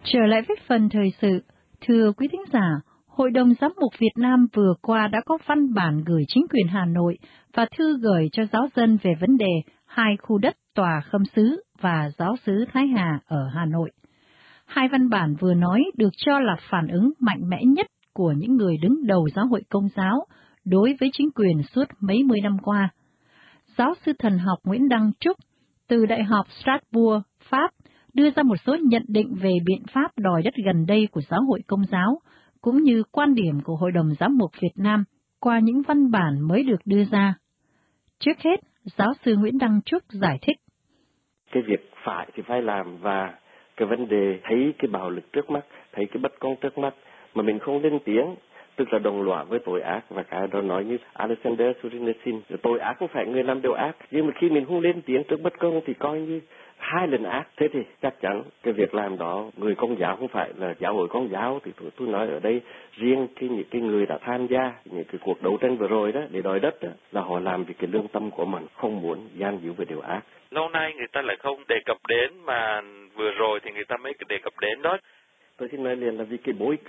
Trở lại với phần thời sự, thưa quý thính giả, Hội đồng Giám mục Việt Nam vừa qua đã có văn bản gửi chính quyền Hà Nội và thư gửi cho giáo dân về vấn đề hai khu đất Tòa Khâm Sứ và Giáo xứ Thái Hà ở Hà Nội. Hai văn bản vừa nói được cho là phản ứng mạnh mẽ nhất của những người đứng đầu giáo hội Công giáo đối với chính quyền suốt mấy mươi năm qua. Giáo sư thần học Nguyễn Đăng Trúc từ Đại học Strasbourg, Pháp, đưa ra một số nhận định về biện pháp đòi đất gần đây của giáo hội Công giáo, cũng như quan điểm của Hội đồng Giám mục Việt Nam qua những văn bản mới được đưa ra. Trước hết, giáo sư Nguyễn Đăng Trúc giải thích. Cái việc phải thì phải làm, và cái vấn đề thấy cái bạo lực trước mắt, thấy cái bất công trước mắt, mà mình không lên tiếng, tức là đồng loạt với tội ác. Và cái đó nói như Alexander Solzhenitsyn, tội ác không phải người làm điều ác, nhưng mà khi mình không lên tiếng trước bất công thì coi như hai lần ác. Thế thì chắc chắn cái việc làm đó, người Công giáo không phải là giáo hội Công giáo, thì tôi nói ở đây riêng những cái người đã tham gia những cái cuộc đấu tranh vừa rồi đó để đòi đất đó, là họ làm vì cái lương tâm của mình, không muốn gian díu về điều ác. Lâu nay người ta lại không đề cập đến, mà vừa rồi thì người ta mới đề cập đến đó. Tôi xin nói liền là vì cái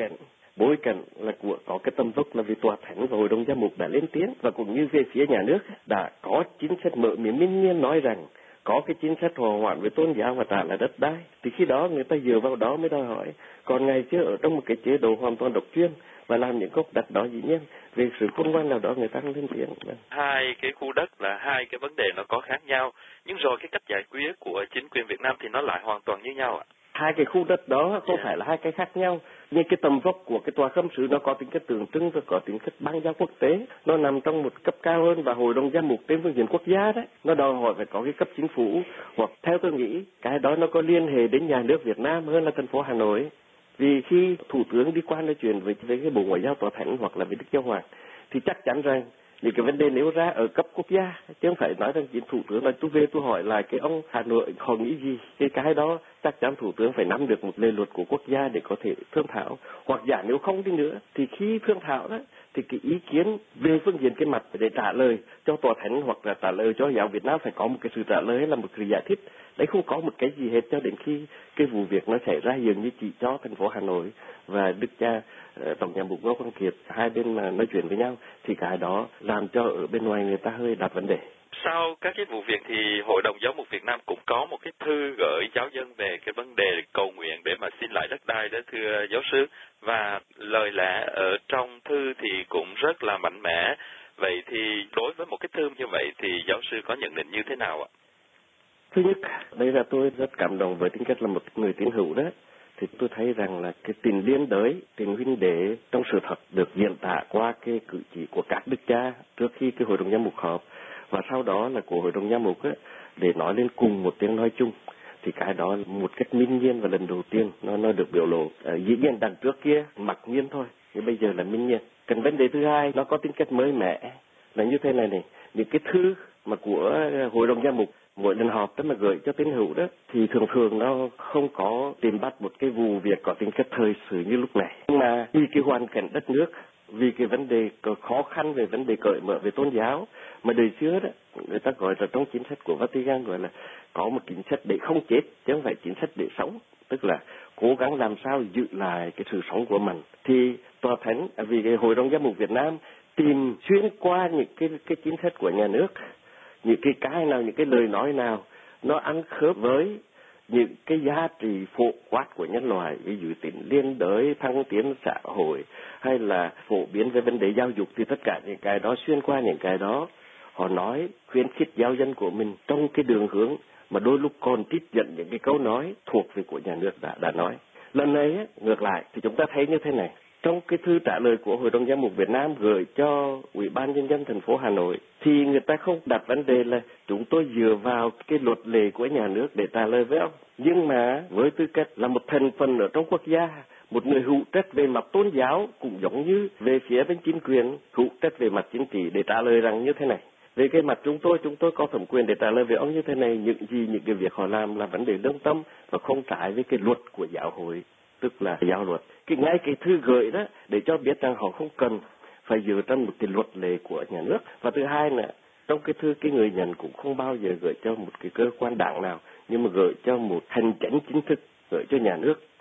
bối cảnh là có cái tâm vóc là vì Tòa Thánh và Hội đồng Giám mục đã lên tiếng, và cũng như về phía nhà nước đã có chính sách mở miệng minh nhiên nói rằng có cái chính sách hòa hoãn với tôn giáo và trả lại đất đai, thì khi đó người ta dựa vào đó mới đòi hỏi. Còn ngày trước ở trong một cái chế độ hoàn toàn độc chuyên và làm những gốc đất đó, dĩ nhiên về sự khôn ngoan nào đó người ta không lên tiếng. Hai cái khu đất là hai cái vấn đề nó có khác nhau, nhưng rồi cái cách giải quyết của chính quyền Việt Nam thì nó lại hoàn toàn như nhau ạ. Hai cái khu đất đó không phải là hai cái khác nhau, nhưng cái tầm vóc của cái Tòa Khâm Sứ nó có tính chất tượng trưng và có tính chất bang giao quốc tế, nó nằm trong một cấp cao hơn, và Hội đồng Giám mục trên phương diện quốc gia đấy, nó đòi hỏi phải có cái cấp chính phủ, hoặc theo tôi nghĩ cái đó nó có liên hệ đến nhà nước Việt Nam hơn là thành phố Hà Nội. Vì khi thủ tướng đi qua nói chuyện với cái Bộ Ngoại giao Tòa Thánh hoặc là với Đức Giáo Hoàng, thì chắc chắn rằng những cái vấn đề nêu ra ở cấp quốc gia, chứ không phải nói rằng chỉ thủ tướng là tôi về tôi hỏi lại cái ông Hà Nội họ nghĩ gì. Cái đó chắc chắn thủ tướng phải nắm được một lề luật của quốc gia để có thể thương thảo, hoặc giả nếu không đi nữa thì khi thương thảo đó thì cái ý kiến về phương diện cái mặt để trả lời cho Tòa Thánh hoặc là trả lời cho giáo Việt Nam phải có một cái sự trả lời hay là một sự giải thích. Đấy không có một cái gì hết cho đến khi cái vụ việc nó xảy ra, dường như chỉ cho thành phố Hà Nội và Đức cha Tổng giám mục Ngô Quang Kiệt hai bên mà nói chuyện với nhau, thì cái đó làm cho ở bên ngoài người ta hơi đặt vấn đề. Sau các cái vụ việc thì Hội đồng Giáo mục Việt Nam cũng có một cái thư gửi giáo dân về cái vấn đề cầu nguyện để mà xin lại đất đai đó, thưa giáo sư. Và lời lẽ ở trong thư thì cũng rất là mạnh mẽ. Vậy thì đối với một cái thư như vậy thì giáo sư có nhận định như thế nào ạ? Thứ nhất, đây là tôi rất cảm động với tính cách là một người tín hữu đó. Thì tôi thấy rằng là cái tình liên đới, tình huynh đệ trong sự thật được diễn tả qua cái cử chỉ của các đức cha trước khi cái Hội đồng Giám mục họp, và sau đó là của Hội đồng Giám mục để nói lên cùng một tiếng nói chung. Thì cái đó một cách minh nhiên và lần đầu tiên nó được biểu lộ. Dĩ nhiên đằng trước kia mặc nhiên thôi, nhưng bây giờ là minh nhiên. Cái vấn đề thứ hai nó có tính cách mới mẻ là như thế này, những cái thư mà của Hội đồng Giám mục mỗi lần họp đó mà gửi cho tín hữu đó thì thường thường nó không có tìm bắt một cái vụ việc có tính chất thời sự như lúc này, nhưng mà vì cái hoàn cảnh đất nước, vì cái vấn đề khó khăn về vấn đề cởi mở về tôn giáo mà đời xưa đó người ta gọi là trong chính sách của Vatican gọi là có một chính sách để không chết chứ không phải chính sách để sống, tức là cố gắng làm sao giữ lại cái sự sống của mình. Thì Tòa Thánh vì cái Hội đồng Giám mục Việt Nam tìm xuyên qua những cái chính sách của nhà nước, những cái nào, những cái lời nói nào nó ăn khớp với những cái giá trị phổ quát của nhân loại, ví dụ tính liên đới, thăng tiến xã hội, hay là phổ biến về vấn đề giáo dục, thì tất cả những cái đó, xuyên qua những cái đó họ nói khuyến khích giáo dân của mình trong cái đường hướng mà đôi lúc còn trích dẫn những cái câu nói thuộc về của nhà nước đã nói. Lần này ngược lại thì chúng ta thấy như thế này. Trong cái thư trả lời của Hội đồng Giám mục Việt Nam gửi cho Ủy ban Nhân dân thành phố Hà Nội thì người ta không đặt vấn đề là chúng tôi dựa vào cái luật lệ của nhà nước để trả lời với ông. Nhưng mà với tư cách là một thành phần ở trong quốc gia, một người hữu trách về mặt tôn giáo cũng giống như về phía bên chính quyền hữu trách về mặt chính trị để trả lời rằng như thế này. Về cái mặt chúng tôi có thẩm quyền để trả lời với ông như thế này, những cái việc họ làm là vấn đề lương tâm và không trái với cái luật của giáo hội, tức là giáo luật. Ngay cái thư gửi đó để cho biết rằng họ không cần phải dựa trên một cái luật lệ của nhà nước. Và thứ hai là trong cái thư cái người nhận cũng không bao giờ gửi cho một cái cơ quan đảng nào, nhưng mà gửi cho một hành chánh chính thức, gửi cho nhà nước.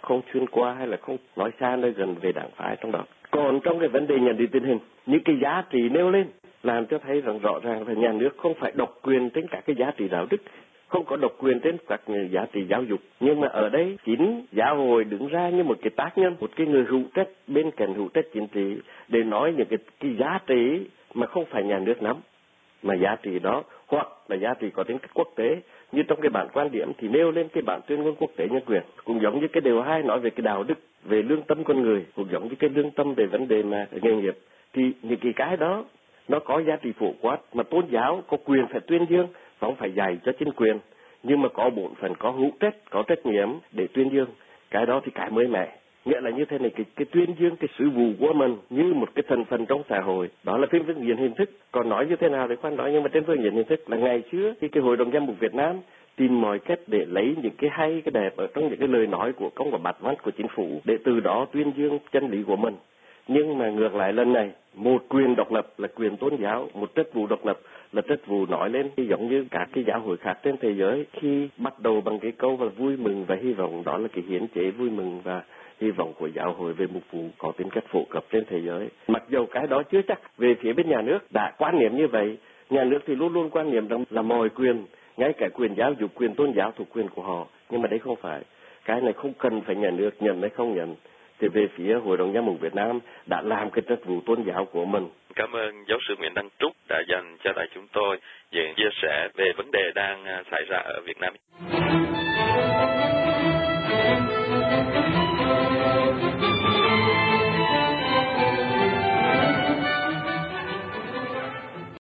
không xuyên qua hay là không nói xa nơi gần về đảng phái trong đó. Còn trong cái vấn đề nhận định tình hình, những cái giá trị nêu lên làm cho thấy rằng rõ ràng là nhà nước không phải độc quyền trên các cái giá trị đạo đức, không có độc quyền trên các giá trị giáo dục. Nhưng mà ở đây chính giáo hội đứng ra như một cái tác nhân, một cái người hữu trách bên cạnh hữu trách chính trị để nói những cái giá trị mà không phải nhà nước nắm, mà giá trị đó hoặc là giá trị có tính cách quốc tế. Như trong cái bản quan điểm thì nêu lên cái bản tuyên ngôn quốc tế nhân quyền, cũng giống như cái điều 2 nói về cái đạo đức, về lương tâm con người, cũng giống như cái lương tâm về vấn đề mà nghề nghiệp. Thì những cái đó nó có giá trị phổ quát, mà tôn giáo có quyền phải tuyên dương, không phải dạy cho chính quyền, nhưng mà có bổn phận, có hữu trách, có trách nhiệm để tuyên dương. Cái đó thì cái mới mẻ. Nghĩa là như thế này, cái tuyên dương cái sự vụ của mình như một cái thành phần trong xã hội, đó là trên phương diện hình thức. Còn nói như thế nào thì khoan nói, nhưng mà trên phương diện hình thức là ngày xưa khi cái Hội đồng Giám mục Việt Nam tìm mọi cách để lấy những cái hay cái đẹp ở trong những cái lời nói của công và bạt văn của chính phủ để từ đó tuyên dương chân lý của mình. Nhưng mà ngược lại lần này, một quyền độc lập là quyền tôn giáo, một trách vụ độc lập là trách vụ nói lên giống như các cái giáo hội khác trên thế giới, khi bắt đầu bằng cái câu là vui mừng và hy vọng, đó là cái hiến chế vui mừng và hy vọng của giáo hội về một vụ có tính cách phổ cập trên thế giới. Mặc dù cái đó chưa chắc về phía bên nhà nước đã quan niệm như vậy, nhà nước thì luôn luôn quan niệm rằng là mọi quyền, ngay cả quyền giáo dục, quyền tôn giáo thuộc quyền của họ, nhưng mà đấy không phải. Cái này không cần phải nhà nước nhận hay không nhận. Thì về phía Hội đồng Giám mục Việt Nam đã làm cái trách vụ tôn giáo của mình. Cảm ơn giáo sư Nguyễn Đăng Trúc đã dành cho đài chúng tôi những chia sẻ về vấn đề đang xảy ra ở Việt Nam.